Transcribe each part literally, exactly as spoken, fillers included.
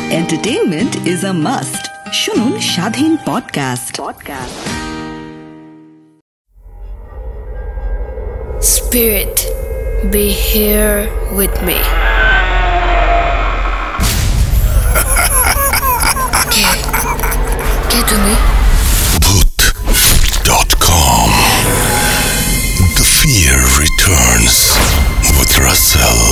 Entertainment is a must. শুনুন স্বাধীন podcast. Spirit, be here with me. কে কে তুমি? ভূত dot com The fear returns with Russell.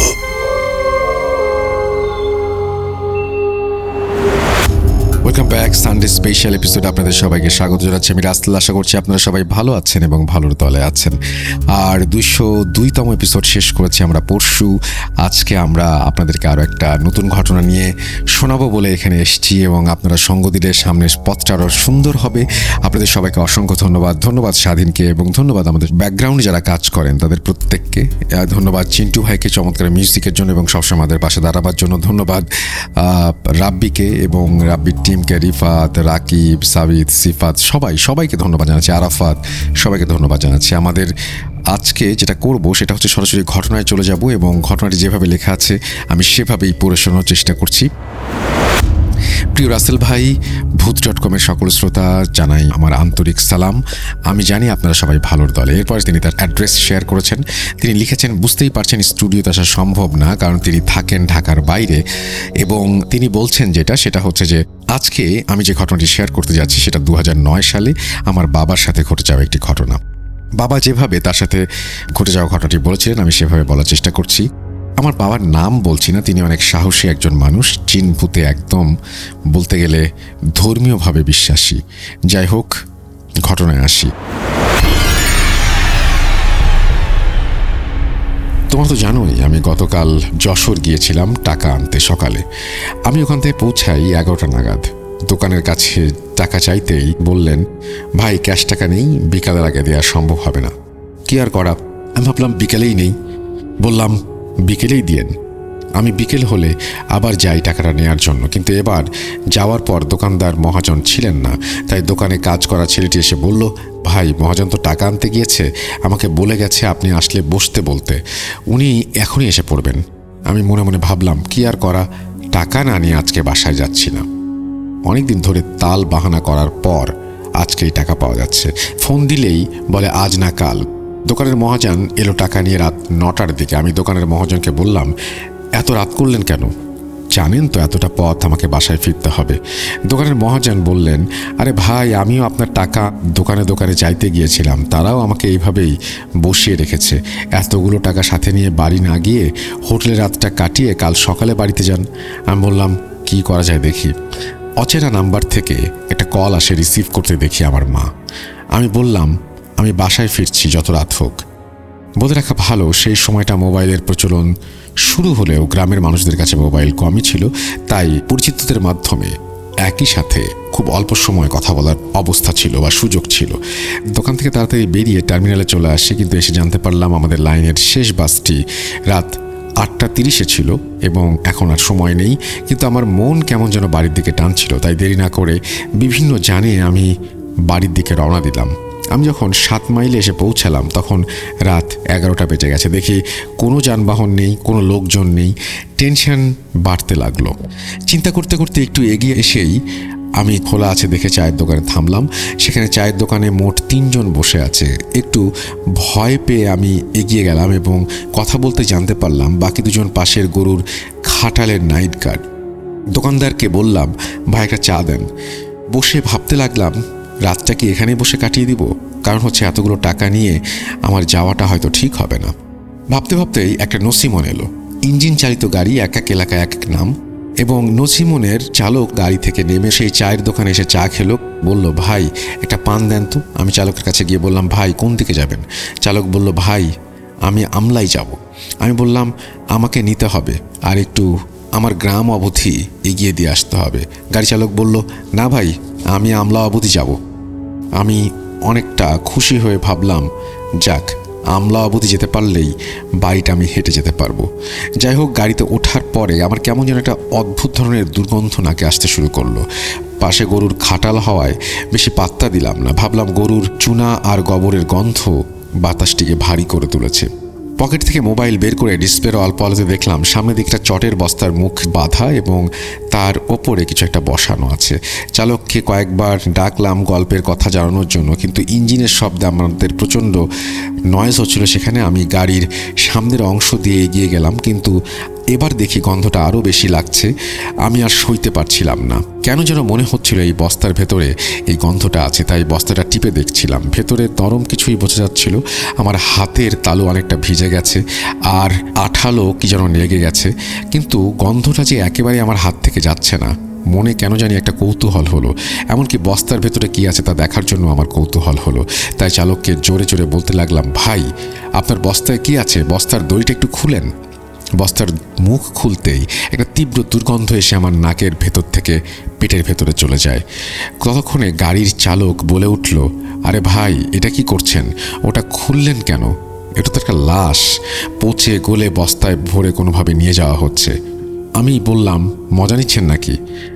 Welcome back Sunday special episode. আপনাদের সবাইকে স্বাগত জানাচ্ছি। আমি রাসেল। আশা করছি আপনারা সবাই ভালো আছেন এবং ভালোর তলে আছেন। আর দুইশো দুইতম এপিসোড শেষ করেছি আমরা পরশু। আজকে আমরা আপনাদেরকে আরও একটা নতুন ঘটনা নিয়ে শোনাবো বলে এখানে এসেছি এবং আপনারা সঙ্গ দিলে সামনের পথটা আরও সুন্দর হবে। আপনাদের সবাইকে অসংখ্য ধন্যবাদ। ধন্যবাদ স্বাধীনকে এবং ধন্যবাদ আমাদের ব্যাকগ্রাউন্ডে যারা কাজ করেন তাদের প্রত্যেককে। ধন্যবাদ চিন্টু ভাইকে চমৎকার মিউজিকের জন্য এবং সবসময় আমাদের পাশে দাঁড়াবার জন্য। ধন্যবাদ রাব্বিকে এবং রাব্বির টিম কে, রিফাত, রাকিব, সাবিদ, সিফাত, সবাই সবাইকে ধন্যবাদ জানাচ্ছি। আরাফাত, সবাইকে ধন্যবাদ জানাচ্ছি। আমাদের আজকে যেটা করব সেটা হচ্ছে সরাসরি ঘটনায় চলে যাব এবং ঘটনাটি যেভাবে লেখা আছে আমি সেভাবেই পড়ে শোনার চেষ্টা করছি। প্রিয় রাসেল ভাই, ভূত ডট কমের সকল শ্রোতা জানাই আমার আন্তরিক সালাম। আমি জানি আপনারা সবাই ভালোর দলে। এরপর তিনি তার অ্যাড্রেস শেয়ার করেছেন। তিনি লিখেছেন, বুঝতেই পারছেন স্টুডিওতে আসা সম্ভব না, কারণ তিনি থাকেন ঢাকার বাইরে। এবং তিনি বলছেন যেটা সেটা হচ্ছে যে আজকে আমি যে ঘটনাটি শেয়ার করতে যাচ্ছি সেটা দু হাজার নয় সালে আমার বাবার সাথে ঘটে যাওয়া একটি ঘটনা। বাবা যেভাবে তার সাথে ঘটে যাওয়া ঘটনাটি বলেছিলেন আমি সেভাবে বলার চেষ্টা করছি। আমার বাবার নাম বলছি না, তিনি অনেক সাহসী একজন মানুষ, জিন ভূতে একদম বলতে গেলে ধর্মীয়ভাবে বিশ্বাসী। যাই হোক, ঘটনায় আসি। তোমরা তো জানোই আমি গতকাল যশোর গিয়েছিলাম টাকা আনতে। সকালে আমি ওখান থেকে পৌঁছাই এগারোটা নাগাদ। দোকানের কাছে টাকা চাইতেই বললেন, ভাই ক্যাশ টাকা নেই, বিকালের আগে দেওয়া সম্ভব হবে না। কি আর করা, আমি ভাবলাম বিকেলেই নেই। বললাম বিকেলেই দিয়েন। আমি বিকেল হলে আবার যাই টাকাটা নেওয়ার জন্য, কিন্তু এবার যাওয়ার পর দোকানদার মহাজন ছিলেন না। তাই দোকানে কাজ করা ছেলেটি এসে বলল, ভাই মহাজন তো টাকা আনতে গিয়েছে, আমাকে বলে গেছে আপনি আসলে বসতে বলতে, উনি এখনই এসে পড়বেন। আমি মনে মনে ভাবলাম কি আর করা, টাকা না নিয়ে আজকে বাসায় যাচ্ছি না। অনেকদিন ধরে তাল বাহানা করার পর আজকেই টাকা পাওয়া যাচ্ছে। ফোন দিলেই বলে আজ না কাল। দোকানের মহাজন এলো টাকা নিয়ে রাত নটার দিকে। আমি দোকানের মহাজনকে বললাম, এত রাত করলেন কেন? জানেন তো এতটা পথ আমাকে বাসায় ফিরতে হবে। দোকানের মহাজন বললেন, আরে ভাই আমিও আপনার টাকা দোকানে দোকানে চাইতে গিয়েছিলাম, তারাও আমাকে এইভাবেই বসিয়ে রেখেছে। এতগুলো টাকা সাথে নিয়ে বাড়ি না গিয়ে হোটেলে রাতটা কাটিয়ে কাল সকালে বাড়িতে যান। আমি বললাম কি করা যায় দেখি। অচেনা নাম্বার থেকে একটা কল আসে, রিসিভ করতে দেখি আমার মা। আমি বললাম আমি বাসায় ফিরছি, যত রাত হোক। বলে রাখা ভালো, সেই সময়টা মোবাইলের প্রচলন শুরু হলেও গ্রামের মানুষদের কাছে মোবাইল কমই ছিল, তাই পরিচিতদের মাধ্যমে একই সাথে খুব অল্প সময় কথা বলার অবস্থা ছিল বা সুযোগ ছিল। দোকান থেকে তাড়াতাড়ি বেরিয়ে টার্মিনালে চলে আসি, কিন্তু এসে জানতে পারলাম আমাদের লাইনের শেষ বাসটি রাত আটটা তিরিশে ছিল এবং এখন আর সময় নেই। কিন্তু আমার মন কেমন যেন বাড়ির দিকে টানছিল, তাই দেরি না করে বিভিন্ন জানে আমি বাড়ির দিকে রওনা দিলাম। আমি যখন সাত মাইলে এসে পৌঁছালাম তখন রাত এগারোটা বেজে গেছে। দেখি কোনো যানবাহন নেই, কোনো লোকজন নেই। টেনশন বাড়তে লাগলো। চিন্তা করতে করতে একটু এগিয়ে এসেই আমি খোলা আছে দেখে চায়ের দোকানে থামলাম। সেখানে চায়ের দোকানে মোট তিনজন বসে আছে। একটু ভয় পেয়ে আমি এগিয়ে গেলাম এবং কথা বলতে জানতে পারলাম বাকি দুজন পাশের গরুর খাটালের নাইট গার্ড। দোকানদারকে বললাম, ভাই একটা চা দেন। বসে ভাবতে লাগলাম রাতটা কি এখানেই বসে কাটিয়ে দিব, কারণ হচ্ছে এতগুলো টাকা নিয়ে আমার যাওয়াটা হয়তো ঠিক হবে না। ভাবতে ভাবতেই একটা নসিমন এলো। ইঞ্জিন চালিত গাড়ি, এক এক এলাকায় এক এক নাম। এবং নসিমনের চালক গাড়ি থেকে নেমে সেই চায়ের দোকানে এসে চা খেলো। বলল, ভাই একটা পান দেন তো। আমি চালকের কাছে গিয়ে বললাম, ভাই কোন দিকে যাবেন? চালক বলল, ভাই আমি আমলাই যাব। আমি বললাম, আমাকে নিতে হবে আর একটু আমার গ্রাম অবধি এগিয়ে দিয়ে আসতে হবে। গাড়ি চালক বলল, না ভাই আমি আমলা অবধি যাব। আমি অনেকটা খুশি হয়ে ভাবলাম, যাক আমলা অবধি যেতে পারলেই বাড়িটা আমি হেঁটে যেতে পারবো। যাই হোক, গাড়িতে ওঠার পরে আমার কেমন যেন একটা অদ্ভুত ধরনের দুর্গন্ধ নাকে আসতে শুরু করলো। পাশে গরুর খাটাল হওয়ায় বেশি পাত্তা দিলাম না। ভাবলাম গরুর চুনা আর গোবরের গন্ধ বাতাসটিকে ভারী করে তুলেছে। পকেট থেকে মোবাইল বের করে ডিসপ্লের অল্প আলোতে দেখলাম সামনের দিকটা চটের বস্তার মুখ বাঁধা এবং তার ওপরে কিছু একটা বসানো আছে। চালককে কয়েকবার ডাকলাম গল্পের কথা জানানোর জন্য, কিন্তু ইঞ্জিনের শব্দে আমাদের প্রচণ্ড নয়েজ হচ্ছিল সেখানে। আমি গাড়ির সামনের অংশ দিয়ে এগিয়ে গেলাম, কিন্তু এবার দেখি গন্ধটা আরও বেশি লাগছে। আমি আর সইতে পারছিলাম না, কেন যেন মনে হচ্ছিল এই বস্তার ভেতরে এই গন্ধটা আছে। তাই বস্তাটা টিপে দেখছিলাম, ভেতরে নরম কিছুই বোঝা যাচ্ছিল। আমার হাতের তালু অনেকটা ভিজে গেছে আর আঠালো কি যেন লেগে গেছে, কিন্তু গন্ধটা যে একেবারে আমার হাত থেকে যাচ্ছে না। মনে কেন জানি একটা কৌতূহল হলো, এমনকি বস্তার ভেতরে কি আছে তা দেখার জন্য আমার কৌতূহল হলো। তাই চালককে জোরে জোরে বলতে লাগলাম, ভাই আপনার বস্তায় কি আছে, বস্তার দড়িটা একটু খুলেন। বস্তার মুখ খুলতেই একটা তীব্র দুর্গন্ধ এসে আমার নাকের ভেতর থেকে পেটের ভেতরে চলে যায়। ততক্ষণে গাড়ির চালক বলে উঠল, আরে ভাই এটা কি করছেন, ওটা খুললেন কেন? এটা তো একটা লাশ, পচে গলে বস্তায় ভরে কোনোভাবে নিয়ে যাওয়া হচ্ছে। আমি বললাম, মজা নিচ্ছেন নাকি?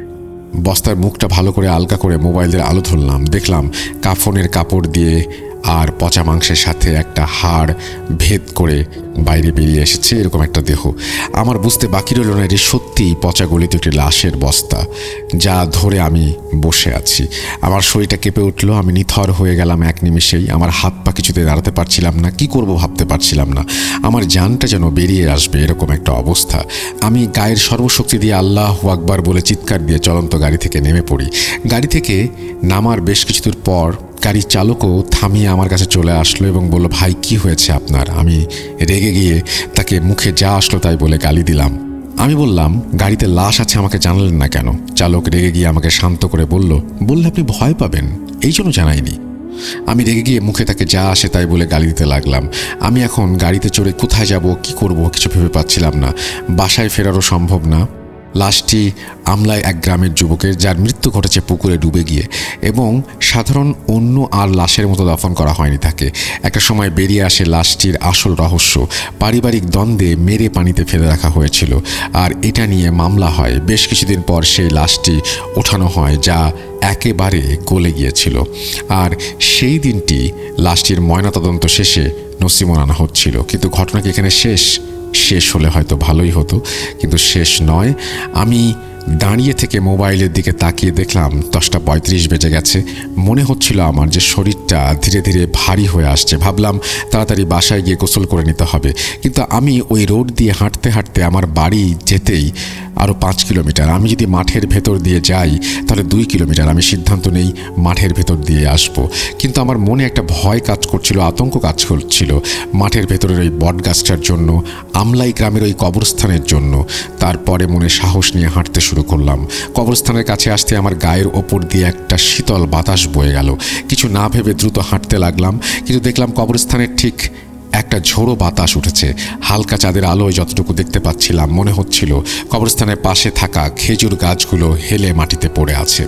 বস্তার মুখটা ভালো করে আলগা করে মোবাইলের আলো ধরলাম, দেখলাম কাফনের কাপড় দিয়ে আর পচা মাংসের সাথে একটা হাড় ভেদ করে বাইরে বেরিয়ে এসেছে এরকম একটা দেহ। আমার বুঝতে বাকি রইল না এটি সত্যিই পচা গলিত একটি লাশের বস্তা, যা ধরে আমি বসে আছি। আমার শরীরটা কেঁপে উঠল, আমি নিথর হয়ে গেলাম এক নিমিষেই। আমার হাত পা কিছুতে দাঁড়াতে পারছিলাম না, কি করব ভাবতে পারছিলাম না। আমার জানটা যেন বেরিয়ে আসবে এরকম একটা অবস্থা। আমি গায়ের সর্বশক্তি দিয়ে আল্লাহু আকবার বলে চিৎকার দিয়ে চলন্ত গাড়ি থেকে নেমে পড়ি। গাড়ি থেকে নামার বেশ কিছুদূর পর গাড়ির চালকও থামিয়ে আমার কাছে চলে আসলো এবং বলল, ভাই কি হয়েছে আপনার? আমি রেগে গিয়ে তাকে মুখে যা আসলো তাই বলে গালি দিলাম। আমি বললাম, গাড়িতে লাশ আছে আমাকে জানালেন না কেন? চালক রেগে গিয়ে আমাকে শান্ত করে বলল, বললে আপনি ভয় পাবেন এই জন্য জানাইনি। আমি রেগে গিয়ে মুখে তাকে যা আসে তাই বলে গালি দিতে লাগলাম। আমি এখন গাড়িতে চড়ে কোথায় যাব, কি করব কিছু ভেবে পাচ্ছিলাম না। বাসায় ফেরারও সম্ভব না। লাশটি আমলায় এক গ্রামের যুবকের, যার মৃত্যু ঘটেছে পুকুরে ডুবে গিয়ে, এবং সাধারণ অন্য আর লাশের মতো দাফন করা হয়নি তাকে। একটা সময় বেরিয়ে আসে লাশটির আসল রহস্য। পারিবারিক দ্বন্দ্বে মেরে পানিতে ফেলে রাখা হয়েছিল, আর এটা নিয়ে মামলা হয়। বেশ কিছুদিন পর সেই লাশটি ওঠানো হয়, যা একেবারে গলে গিয়েছিল। আর সেই দিনটি লাশটির ময়নাতদন্ত শেষে নসিমন আনা হচ্ছিল। কিন্তু ঘটনা কি এখানে শেষ? শেষ হলে হয়তো ভালোই হতো, কিন্তু শেষ নয়। আমি দাঁড়িয়ে থেকে মোবাইলের দিকে তাকিয়ে দেখলাম দশটা পঁয়ত্রিশ বেজে গেছে। মনে হচ্ছিল আমার যে শরীরটা ধীরে ধীরে ভারী হয়ে আসছে। ভাবলাম তাড়াতাড়ি বাসায় গিয়ে গোসল করে নিতে হবে, কিন্তু আমি ওই রোড দিয়ে হাঁটতে হাঁটতে আমার বাড়ি যেতেই আরও পাঁচ কিলোমিটার। আমি যদি মাঠের ভেতর দিয়ে যাই তাহলে দুই কিলোমিটার। আমি সিদ্ধান্ত নেই মাঠের ভেতর দিয়ে আসব, কিন্তু আমার মনে একটা ভয় কাজ করছিল, আতঙ্ক কাজ করছিল মাঠের ভেতরের ওই বট গাছটার জন্য, আমলাই গ্রামের ওই কবরস্থানের জন্য। তারপরে মনে সাহস নিয়ে হাঁটতে শুরু করলাম। কবরস্থানের কাছে আসতে আমার গায়ের ওপর দিয়ে একটা শীতল বাতাস বয়ে গেল। কিছু না ভেবে দ্রুত হাঁটতে লাগলাম, কিন্তু দেখলাম কবরস্থানের ঠিক একটা ঝোড়ো বাতাস উঠেছে। হালকা চাঁদের আলোয় যতটুকু দেখতে পাচ্ছিলাম মনে হচ্ছিল কবরস্থানের পাশে থাকা খেজুর গাছগুলো হেলে মাটিতে পড়ে আছে।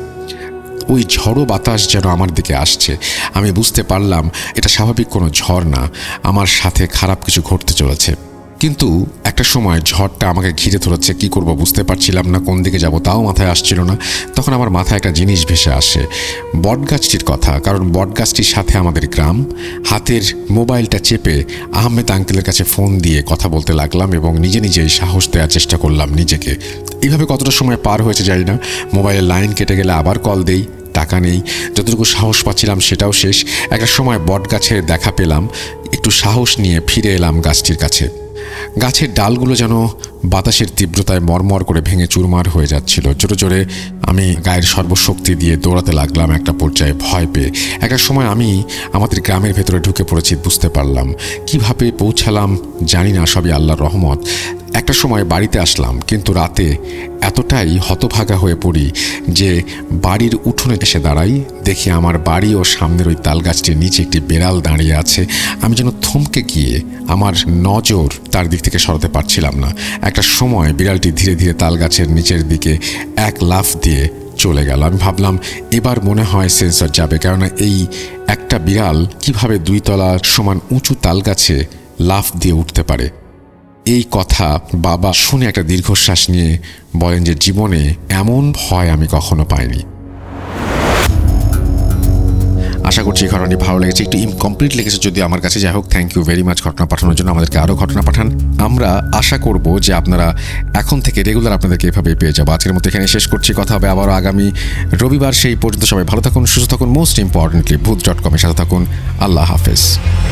ওই ঝড়ো বাতাস যেন আমার দিকে আসছে। আমি বুঝতে পারলাম এটা স্বাভাবিক কোনো ঝড় না, আমার সাথে খারাপ কিছু ঘটতে চলেছে। কিন্তু একটা সময় ঝড়টা আমাকে ঘিরে ধরেছে, কি করব বুঝতে পারছিলাম না, কোন দিকে যাব তাও মাথায় আসছিল না। তখন আমার মাথায় একটা জিনিস ভেসে আসে, বটগাছটির কথা। কারণ বটগাছটির সাথে আমাদের গ্রাম। হাতের মোবাইলটা চেপে আহমেদ আঙ্কেলের কাছে ফোন দিয়ে কথা বলতে লাগলাম এবং নিজে নিজেই সাহস দেওয়ার চেষ্টা করলাম নিজেকে। এইভাবে কতটা সময় পার হয়েছে জানি না। মোবাইলের লাইন কেটে গেলে আবার কল দেই, টাকা নেই। যতটুকু সাহস পাচ্ছিলাম সেটাও শেষ। একটা সময় বট গাছের দেখা পেলাম, একটু সাহস নিয়ে ফিরে এলাম গাছটির কাছে। গাছের ডালগুলো যেন বাতাসের তীব্রতায় মরমর করে ভেঙে চুরমার হয়ে যাচ্ছিল। জোরে জোরে আমি গায়ের সর্বশক্তি দিয়ে দৌড়াতে লাগলাম একটা পর্যায়ে ভয় পেয়ে। একটা সময় আমি আমাদের গ্রামের ভেতরে ঢুকে পড়েছি বুঝতে পারলাম। কিভাবে পৌঁছালাম জানি না, সবই আল্লাহর রহমত। একটা সময় বাড়িতে আসলাম, কিন্তু রাতে এতটাই হতভাগা হয়ে পড়ি যে বাড়ির উঠোনে এসে দাঁড়াই, দেখি আমার বাড়ি ও সামনের ওই তাল গাছটির নিচে একটি বেড়াল দাঁড়িয়ে আছে। আমি যেন থমকে গিয়ে আমার নজর তার দিক থেকে সরাতে পারছিলাম না। একটা সময় বিড়ালটি ধীরে ধীরে তাল গাছের নিচের দিকে এক লাফ দিয়ে চলে গেল। আমি ভাবলাম এবার মনে হয় সেন্সর যাবে, কেননা এই একটা বিড়াল কিভাবে দুই তলার সমান উঁচু তাল গাছে লাফ দিয়ে উঠতে পারে। এই কথা বাবা শুনে একটা দীর্ঘশ্বাস নিয়ে বলেন যে জীবনে এমন ভয় আমি কখনো পাইনি। আশা করছি এই ঘটনাটি ভালো লেগেছে, একটু ইনকমপ্লিট লেগেছে যদি আমার কাছে। যাই হোক, থ্যাংক ইউ ভেরি মাচ ঘটনা পাঠানোর জন্য। আমাদেরকে আরও ঘটনা পাঠান, আমরা আশা করব যে আপনারা এখন থেকে রেগুলার আপনাদেরকে এভাবে পেয়ে যাবো। আজকের মতো এখানে শেষ করছি, কথা হবে আবারও আগামী রবিবার। সেই পর্যন্ত সবাই ভালো থাকুন, সুস্থ থাকুন, মোস্ট ইম্পর্টেন্টলি ভূত ডট কমের সাথে থাকুন। আল্লাহ হাফেজ।